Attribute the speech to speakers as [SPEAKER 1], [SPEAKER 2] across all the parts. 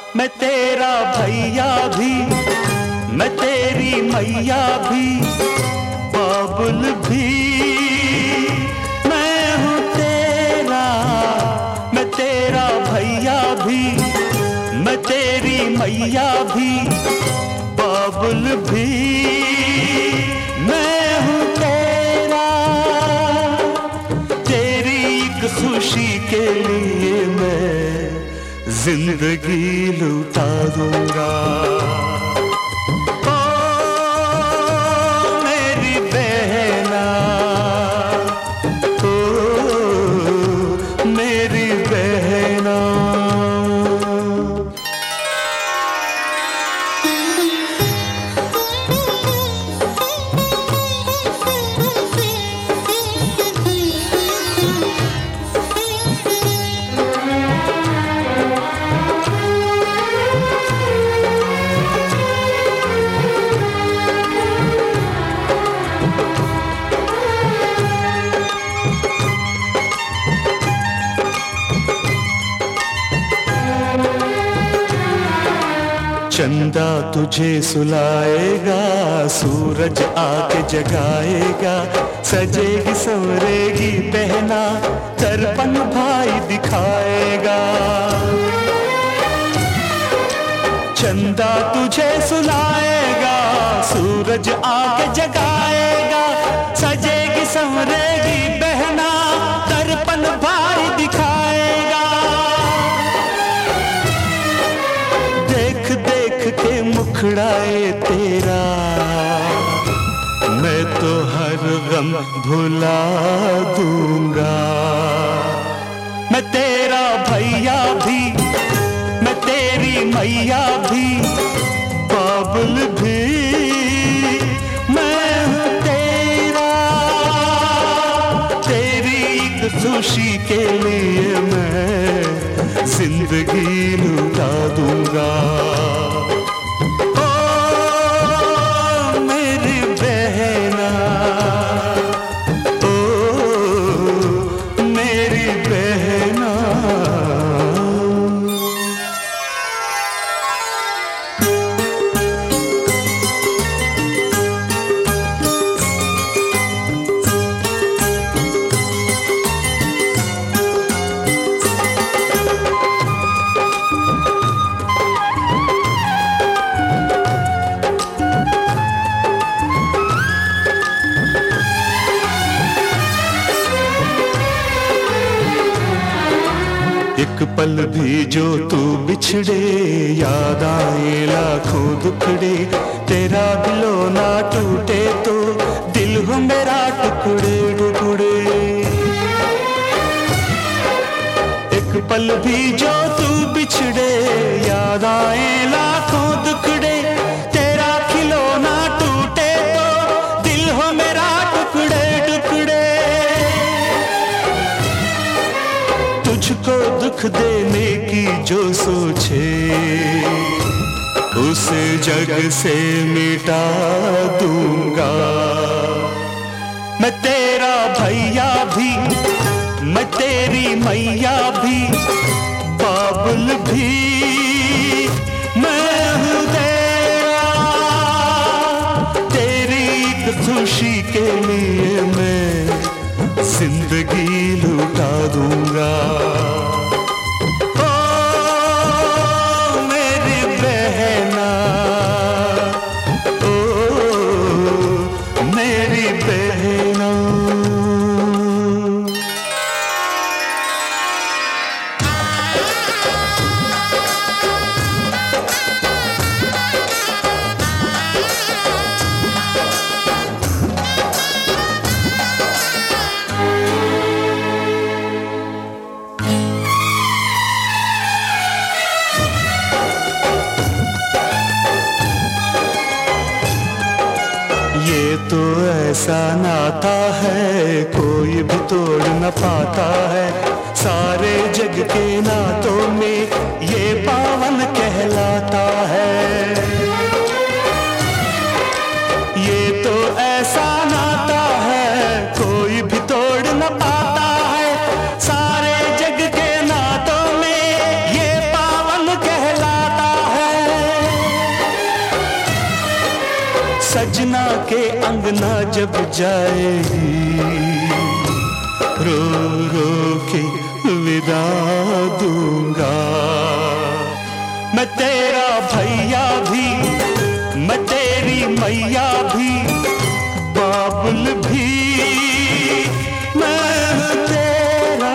[SPEAKER 1] मैं तेरा भैया भी, मैं तेरी मैया भी, बाबुल भी मैं हूँ तेरा। मैं तेरा भैया भी, मैं तेरी मैया भी, बाबुल भी मैं हूँ तेरा। तेरी एक खुशी के लिए मैं जिंदगी लुटा दूंगा। ओ मेरी बहना, ओ मेरी बहना। चंदा तुझे सुलाएगा, सूरज आके जगाएगा, सजेगी संवरेगी बहना, दर्पण भाई दिखाएगा। चंदा तुझे सुलाएगा, सूरज आके जगाएगा, सजेगी संवरेगी बहना, दर्पण भाई दिखाएगा। देख देख के मुखड़ाए तेरा, मैं तो हर गम भुला दूंगा। मैं तेरा भैया भी, मैं तेरी मैया भी, बाबुल भी मैं हूँ तेरा। तेरी एक खुशी के लिए मैं जिंदगी लुटा दूंगा। एक पल भी जो तू बिछड़े, याद आए लाखों दुखड़े, तेरा दिलो ना टूटे तो दिल हो मेरा टुकड़े टुकड़े। एक पल भी जो तू बिछड़े, याद आए लाखों दुखड़े, तेरा खिलौना टूटे तो दिल हो मेरा टुकड़े टुकड़े। तुझको दुख देने की जो सोचे, उसे जग से मिटा दूंगा। मैं तेरा भैया भी, मैं तेरी मैया भी, बाबुल भी मैं हूँ तेरा। तेरी एक खुशी के लिए मैं जिंदगी लुटा दूंगा। ओ मेरी बहना, ओ मेरी बहना। ये तो ऐसा नाता है कोई भी तोड़ न पाता है, सारे जग के नातों में ये पावन कहलाता है। ये तो ऐसा नाता है कोई भी तोड़ न पाता है, सारे जग के नातों में ये पावन कहलाता सजना के अंगना जब जाएगी, रो रो के विदा दूंगा। मैं तेरा भैया भी, मैं तेरी मैया भी, बाबुल भी मैं हूँ तेरा।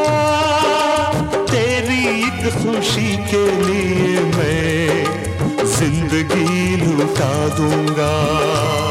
[SPEAKER 1] तेरी एक खुशी के लिए मैं जिंदगी लुटा दूंगा।